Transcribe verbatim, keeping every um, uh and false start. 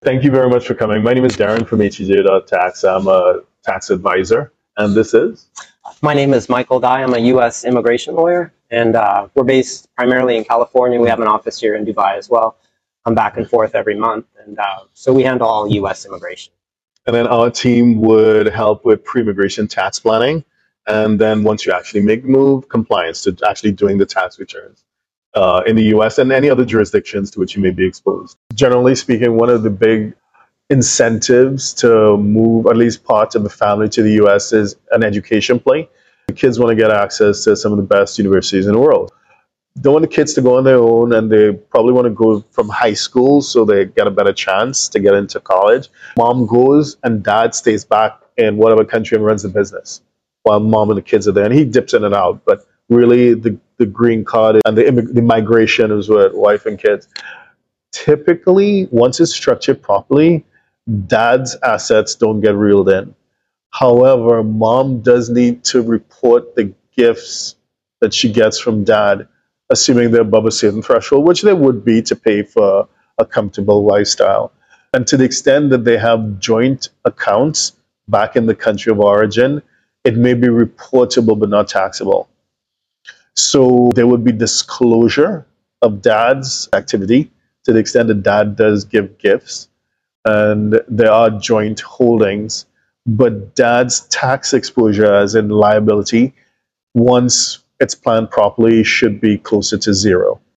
Thank you very much for coming. My name is Darren from H E J Tax. I'm a tax advisor, and this is? My name is Michael Dye. I'm a U S immigration lawyer, and uh, we're based primarily in California. We have an office here in Dubai as well. I'm back and forth every month, and uh, so we handle all U S immigration. And then our team would help with pre-immigration tax planning, and then once you actually make the move, compliance to actually doing the tax returns uh, in the U S and any other jurisdictions to which you may be exposed. Generally speaking, one of the big incentives to move at least parts of the family to the U S is an education play. The kids want to get access to some of the best universities in the world. Don't want the kids to go on their own, and they probably want to go from high school so they get a better chance to get into college. Mom goes and dad stays back in whatever country and runs the business while mom and the kids are there, and he dips in and out. But really, the, the green card and the, the migration is with wife and kids. Typically, once it's structured properly, dad's assets don't get reeled in. However, mom does need to report the gifts that she gets from dad, assuming they're above a certain threshold, which they would be to pay for a comfortable lifestyle. And to the extent that they have joint accounts back in the country of origin, it may be reportable but not taxable. So there would be disclosure of dad's activity to the extent that dad does give gifts, and there are joint holdings, but dad's tax exposure, as in liability, once it's planned properly, should be closer to zero.